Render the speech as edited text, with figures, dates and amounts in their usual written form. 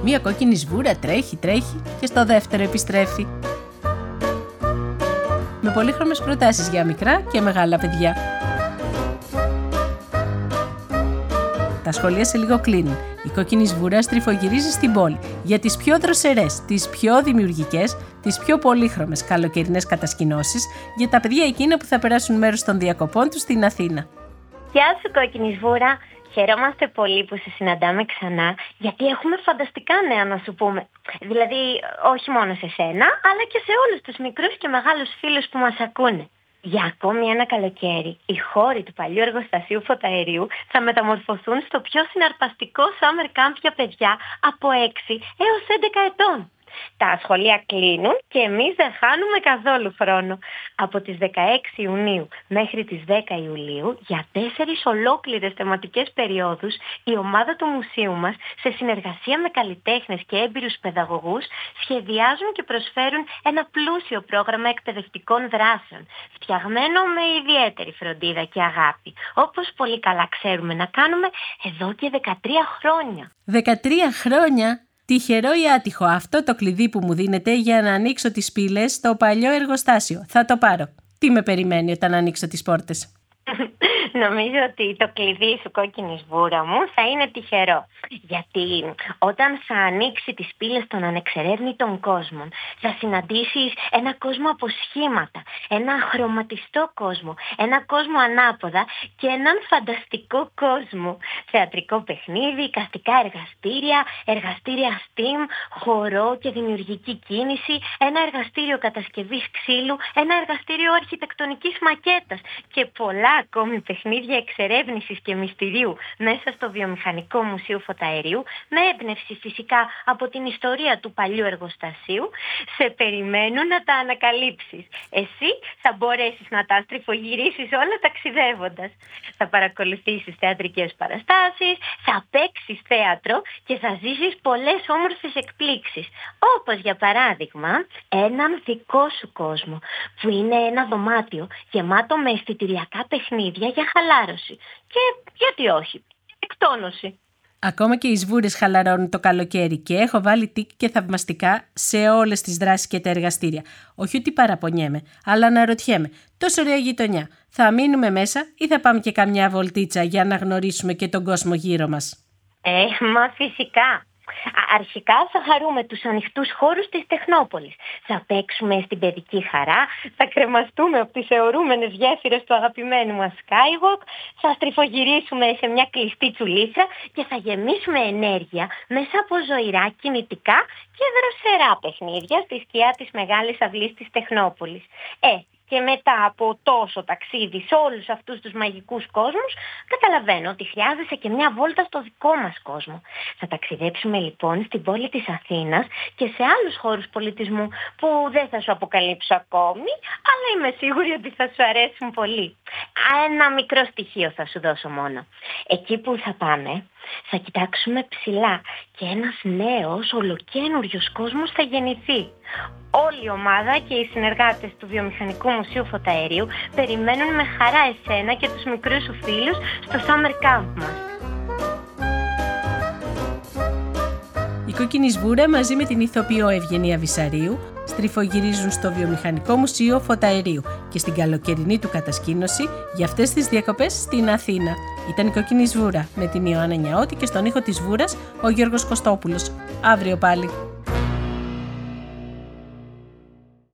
Μία κόκκινη σβούρα τρέχει και στο δεύτερο επιστρέφει. Με πολύχρωμες προτάσεις για μικρά και μεγάλα παιδιά. Τα σχολεία σε λίγο κλείνουν. Η κόκκινη σβούρα στριφογυρίζει στην πόλη για τις πιο δροσερές, τις πιο δημιουργικές, τις πιο πολύχρωμες καλοκαιρινές κατασκηνώσεις για τα παιδιά εκείνα που θα περάσουν μέρος των διακοπών τους στην Αθήνα. Γεια σου κόκκινη σβούρα! Χαιρόμαστε πολύ που σε συναντάμε ξανά, γιατί έχουμε φανταστικά νέα να σου πούμε. Δηλαδή, όχι μόνο σε σένα, αλλά και σε όλους τους μικρούς και μεγάλους φίλους που μας ακούνε. Για ακόμη ένα καλοκαίρι, οι χώροι του παλιού εργοστασίου φωταερίου θα μεταμορφωθούν στο πιο συναρπαστικό summer camp για παιδιά από 6 έως 11 ετών. Τα σχολεία κλείνουν και εμείς δεν χάνουμε καθόλου χρόνο. Από τις 16 Ιουνίου μέχρι τις 10 Ιουλίου, για 4 ολόκληρες θεματικές περιόδους, η ομάδα του μουσείου μας, σε συνεργασία με καλλιτέχνες και έμπειρους παιδαγωγούς, σχεδιάζουν και προσφέρουν ένα πλούσιο πρόγραμμα εκπαιδευτικών δράσεων, φτιαγμένο με ιδιαίτερη φροντίδα και αγάπη, όπως πολύ καλά ξέρουμε να κάνουμε εδώ και 13 χρόνια. 13 χρόνια! Τυχερό ή άτυχο αυτό το κλειδί που μου δίνετε για να ανοίξω τις πύλες στο παλιό εργοστάσιο. Θα το πάρω. Τι με περιμένει όταν ανοίξω τις πόρτες? Νομίζω ότι το κλειδί σου κόκκινη σβούρα μου θα είναι τυχερό. Γιατί όταν θα ανοίξει τις πύλες των ανεξερεύνητων κόσμων, θα συναντήσεις ένα κόσμο από σχήματα, ένα χρωματιστό κόσμο, ένα κόσμο ανάποδα και έναν φανταστικό κόσμο. Θεατρικό παιχνίδι, εικαστικά εργαστήρια, εργαστήρια STEAM, χορό και δημιουργική κίνηση, ένα εργαστήριο κατασκευής ξύλου, ένα εργαστήριο αρχιτεκτονικής μακέτας και πολλά ακόμη παιχνίδια εξερεύνησης και μυστηρίου μέσα στο Βιομηχανικό Μουσείο Φωταερίου, με έμπνευση φυσικά από την ιστορία του παλιού εργοστασίου. Σε περιμένουν να τα ανακαλύψεις. Εσύ θα μπορέσεις να τα στριφογυρίσεις όλα ταξιδεύοντας. Θα παρακολουθήσεις θεατρικές παραστάσεις, θα παίξεις θέατρο και θα ζήσεις πολλές όμορφες εκπλήξεις. Όπως για παράδειγμα έναν δικό σου κόσμο, που είναι ένα δωμάτιο γεμάτο με αισθητηριακά παιχνίδια για χαλάρωση και, γιατί όχι, εκτόνωση. Ακόμα και οι σβούρες χαλαρώνουν το καλοκαίρι και έχω βάλει τικ και θαυμαστικά σε όλες τις δράσεις και τα εργαστήρια. Όχι ότι παραπονιέμαι, αλλά αναρωτιέμαι. Τόσο ωραία γειτονιά. Θα μείνουμε μέσα ή θα πάμε και καμιά βολτίτσα για να γνωρίσουμε και τον κόσμο γύρω μας? Μα φυσικά. Αρχικά θα χαρούμε τους ανοιχτούς χώρους της Τεχνόπολης. Θα παίξουμε στην παιδική χαρά, θα κρεμαστούμε από τις αιωρούμενες γέφυρες του αγαπημένου μας Skywalk, θα στριφογυρίσουμε σε μια κλειστή τσουλήθρα και θα γεμίσουμε ενέργεια μέσα από ζωηρά, κινητικά και δροσερά παιχνίδια στη σκιά της μεγάλης αυλής της Τεχνόπολης. Και μετά από τόσο ταξίδι σε όλους αυτούς τους μαγικούς κόσμους, καταλαβαίνω ότι χρειάζεσαι και μια βόλτα στο δικό μας κόσμο. Θα ταξιδέψουμε λοιπόν στην πόλη της Αθήνας και σε άλλους χώρους πολιτισμού που δεν θα σου αποκαλύψω ακόμη, αλλά είμαι σίγουρη ότι θα σου αρέσουν πολύ. Ένα μικρό στοιχείο θα σου δώσω μόνο. Εκεί που θα πάμε, θα κοιτάξουμε ψηλά και ένας νέος ολοκαίνουριος κόσμος θα γεννηθεί. Όλη η ομάδα και οι συνεργάτες του Βιομηχανικού Μουσείου Φωταερίου περιμένουν με χαρά εσένα και τους μικρούς σου φίλους στο Summer Camp μας. Η κόκκινη σβούρα μαζί με την ηθοποιό Ευγενία Βυσσαρίου στριφογυρίζουν στο Βιομηχανικό Μουσείο Φωταερίου και στην καλοκαιρινή του κατασκήνωση για αυτές τις διακοπές στην Αθήνα. Ήταν η κόκκινη σβούρα με την Ιωάννα Νιαώτη και στον ήχο της σβούρας ο Γιώργος Κωστόπουλος. Αύριο πάλι.